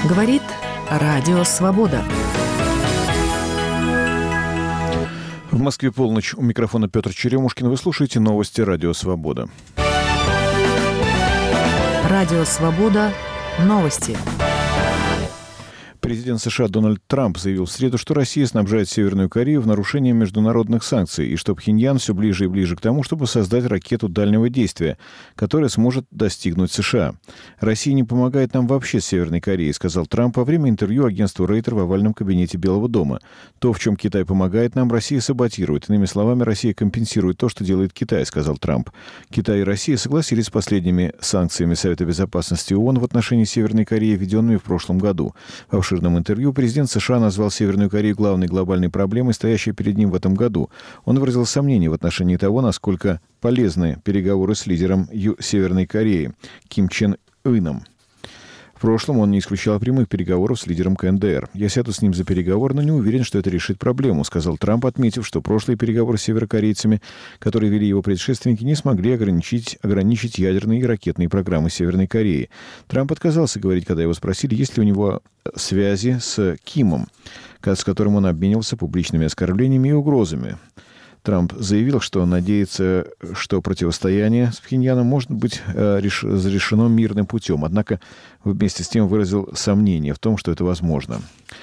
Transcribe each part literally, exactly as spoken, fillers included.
Говорит Радио Свобода. В Москве полночь. У микрофона Петр Черемушкин. Вы слушаете новости Радио Свобода. Радио Свобода. Новости. Президент США Дональд Трамп заявил в среду, что Россия снабжает Северную Корею в нарушении международных санкций и что Пхеньян все ближе и ближе к тому, чтобы создать ракету дальнего действия, которая сможет достигнуть США. «Россия не помогает нам вообще с Северной Кореей», сказал Трамп во время интервью агентству Рейтер в овальном кабинете Белого дома. «То, в чем Китай помогает нам, Россия саботирует. Иными словами, Россия компенсирует то, что делает Китай», сказал Трамп. Китай и Россия согласились с последними санкциями Совета Безопасности ООН в отношении Северной Кореи, введенными в прошлом году. В В обширном интервью президент США назвал Северную Корею главной глобальной проблемой, стоящей перед ним в этом году. Он выразил сомнения в отношении того, насколько полезны переговоры с лидером Ю- Северной Кореи Ким Чен Ыном. В прошлом он не исключал прямых переговоров с лидером ка эн дэ эр. «Я сяду с ним за переговоры, но не уверен, что это решит проблему», сказал Трамп, отметив, что прошлые переговоры с северокорейцами, которые вели его предшественники, не смогли ограничить, ограничить ядерные и ракетные программы Северной Кореи. Трамп отказался говорить, когда его спросили, есть ли у него связи с Кимом, с которым он обменивался публичными оскорблениями и угрозами. Трамп заявил, что надеется, что противостояние с Пхеньяном может быть э, реш... разрешено мирным путем. Однако вместе с тем выразил сомнение в том, что это возможно.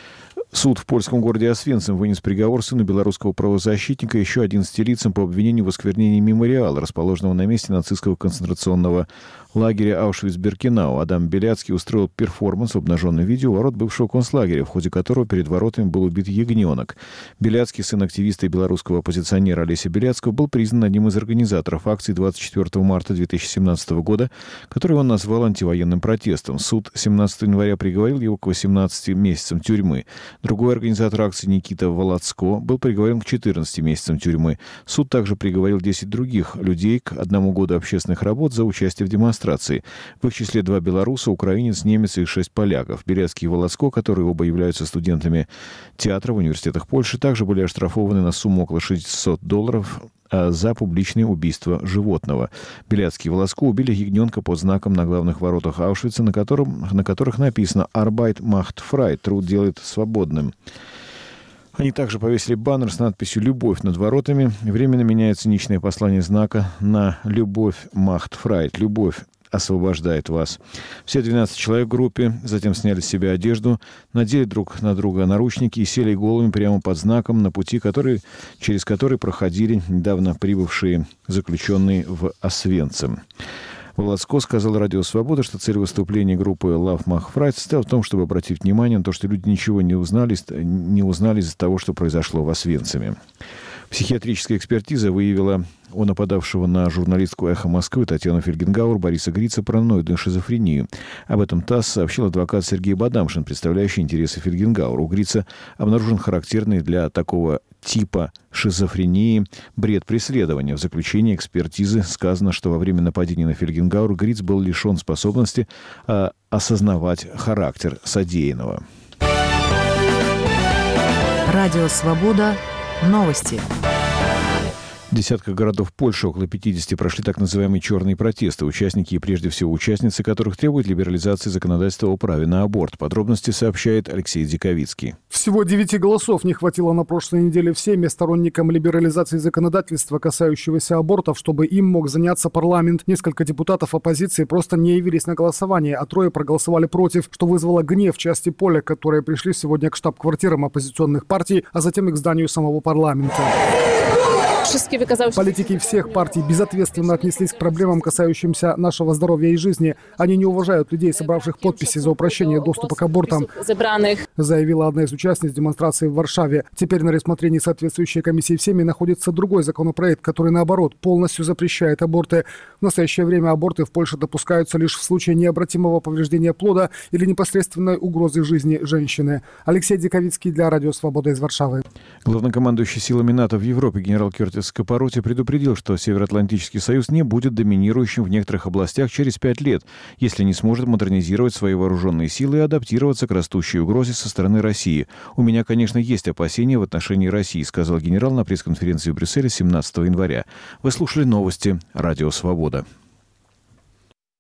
Суд в польском городе Освенцим вынес приговор сыну белорусского правозащитника и еще одиннадцати лицам по обвинению в осквернении мемориала, расположенного на месте нацистского концентрационного лагеря Аушвиц-Биркенау. Адам Беляцкий устроил перформанс в обнаженном виде у ворот бывшего концлагеря, в ходе которого перед воротами был убит ягненок. Беляцкий, сын активиста и белорусского оппозиционера Олеся Беляцкого, был признан одним из организаторов акции двадцать четвёртого марта две тысячи семнадцатого года, которую он назвал антивоенным протестом. Суд семнадцатого января приговорил его к восемнадцати месяцам тюрьмы. Другой организатор акции Никита Володцко был приговорен к четырнадцати месяцам тюрьмы. Суд также приговорил десять других людей к одному году общественных работ за участие в демонстрации. В их числе два белоруса, украинец, немец и шесть поляков. Беляцкий и Володцко, которые оба являются студентами театра в университетах Польши, также были оштрафованы на сумму около шестисот долларов за публичное убийство животного. Беляцкий и Володцко убили ягненка под знаком на главных воротах Аушвица, на, котором, на которых написано «Arbeit macht frei» — «Труд делает свободным». Они также повесили баннер с надписью «Любовь» над воротами. Временно меняет циничное послание знака на «Любовь macht frei» — «Любовь освобождает вас». Все двенадцать человек в группе затем сняли с себя одежду, надели друг на друга наручники и сели голыми прямо под знаком на пути, который, через который проходили недавно прибывшие заключенные в Освенцим. Володцко сказал Радио Свобода, что цель выступления группы Love Macht Frei состояла в том, чтобы обратить внимание на то, что люди ничего не узнали, не узнали из-за того, что произошло в Освенциме. Психиатрическая экспертиза выявила у нападавшего на журналистку «Эхо Москвы» Татьяну Фельгенгауэр Бориса Грица параноидную шизофрению. Об этом ТАСС сообщил адвокат Сергей Бадамшин, представляющий интересы Фельгенгауэр. У Грица обнаружен характерный для такого типа шизофрении бред преследования. В заключении экспертизы сказано, что во время нападения на Фельгенгауэр Гриц был лишен способности а, осознавать характер содеянного. Радио Свобода. Новости. В десятках городов Польши, около пятидесяти, прошли так называемые черные протесты, участники и прежде всего участницы которых требуют либерализации законодательства о праве на аборт. Подробности сообщает Алексей Диковицкий. Всего девяти голосов не хватило на прошлой неделе в Сейме сторонникам либерализации законодательства, касающегося абортов, чтобы им мог заняться парламент. Несколько депутатов оппозиции просто не явились на голосование, а трое проголосовали против, что вызвало гнев части поля, которые пришли сегодня к штаб-квартирам оппозиционных партий, а затем и к зданию самого парламента. Политики всех партий безответственно отнеслись к проблемам, касающимся нашего здоровья и жизни. Они не уважают людей, собравших подписи за упрощение доступа к абортам, заявила одна из участниц демонстрации в Варшаве. Теперь на рассмотрении соответствующей комиссии в Сейме находится другой законопроект, который, наоборот, полностью запрещает аборты. В настоящее время аборты в Польше допускаются лишь в случае необратимого повреждения плода или непосредственной угрозы жизни женщины. Алексей Диковицкий для Радио Свобода из Варшавы. Главнокомандующий силами НАТО в Европе генерал Кертис Скопороти предупредил, что Североатлантический союз не будет доминирующим в некоторых областях через пять лет, если не сможет модернизировать свои вооруженные силы и адаптироваться к растущей угрозе со стороны России. «У меня, конечно, есть опасения в отношении России», сказал генерал на пресс-конференции в Брюсселе семнадцатого января. Вы слушали новости Радио Свобода.